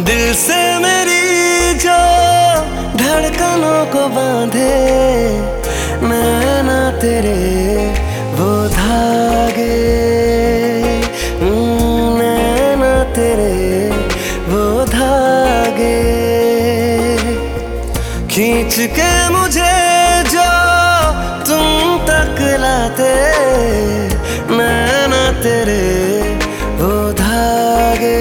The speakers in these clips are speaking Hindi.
दिल से मेरी जो धड़कनों को बांधे, नैना तेरे वो धागे, नैना तेरे वो धागे, खींच के मुझे जो तुम तक लाते, नैना तेरे वो धागे,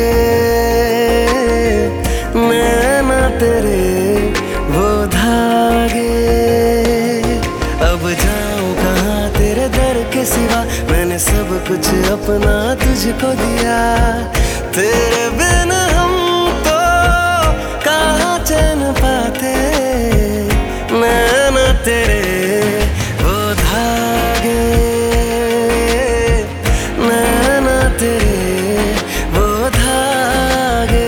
नैना तेरे वो धागे। अब जाऊं कहाँ तेरे दर के सिवा, मैंने सब कुछ अपना तुझको दिया। तेरे बिन हम तो कहाँ चैन पाते, नैना तेरे वो धागे, नैना तेरे वो धागे।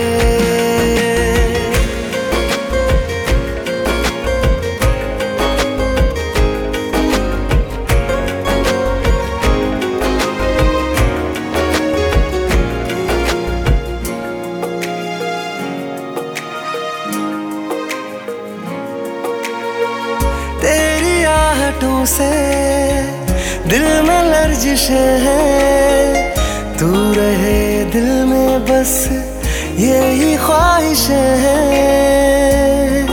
तेरी आहटों से दिल में लर्जिशें हैं, तू रहे दिल में बस यही ख्वाहिशें हैं।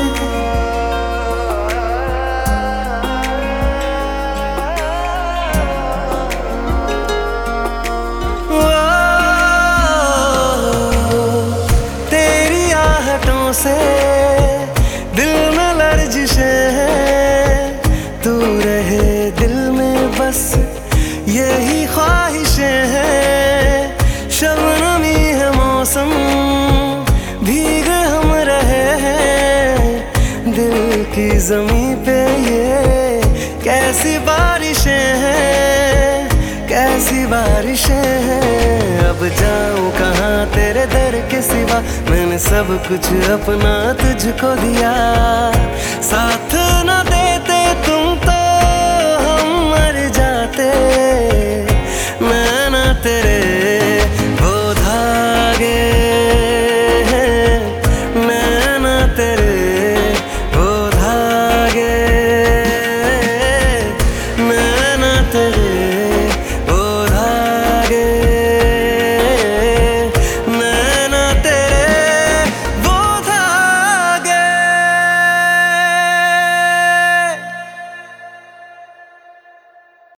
तेरी आहटों से दिल में लर्जिशें हैं, तू रहे दिल में बस यही ख्वाहिशें हैं। शबनमी है मौसम, भीगे हम रहे हैं, दिल की ज़मीं पे ये कैसी बारिशें हैं, कैसी बारिशें हैं। अब जाऊं कहाँ तेरे दर के सिवा, मैंने सब कुछ अपना तुझको दिया। साथ